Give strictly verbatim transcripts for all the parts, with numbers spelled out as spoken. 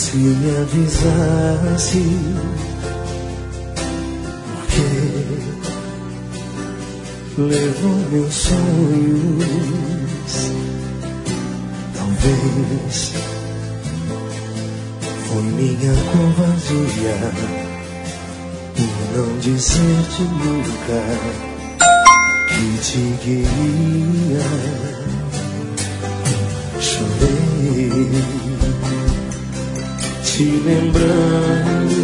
Se me avisasse, porque levou meus sonhos. Talvez foi minha covardia por não dizer-te nunca que te queria. Chorei te lembrando,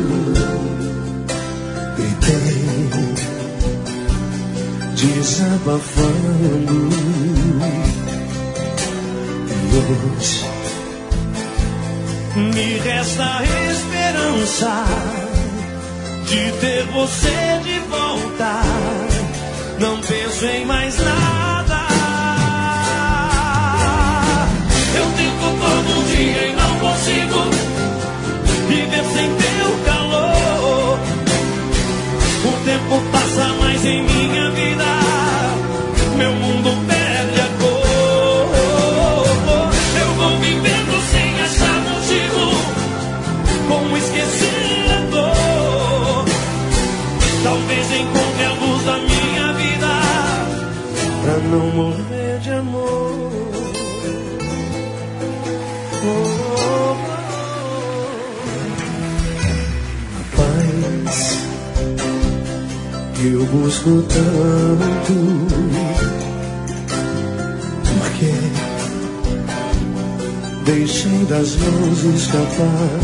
gritei, desabafando. E hoje me resta a esperança de ter você de volta. Não penso em mais nada. Eu tento todo dia e não consigo viver sem teu calor. O tempo passa mais em minha vida, meu mundo perde a cor. Eu vou vivendo sem achar motivo, como esquecer a dor. Talvez encontre a luz da minha vida, pra não morrer de amor. Oh, eu busco tanto, porque deixei das mãos escapar.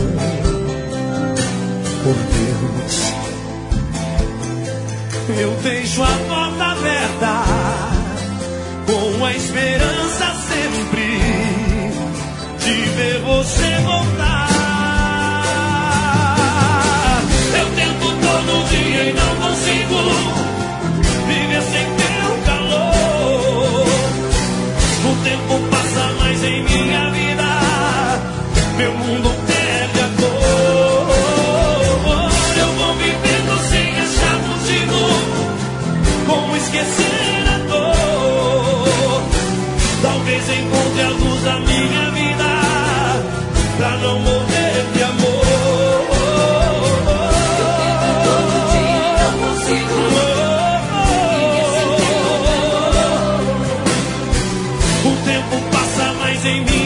Por Deus, eu deixo a porta aberta, com a esperança sempre de ver você voltar. Eu tento todo dia e não consigo viver sem teu calor. O tempo passa mais em minha vida, meu mundo perde a cor. Eu vou vivendo sem achar motivo, como esquecer a dor. Talvez encontre a luz da minha vida, pra não morrer de amor. O tempo passa mais em mim,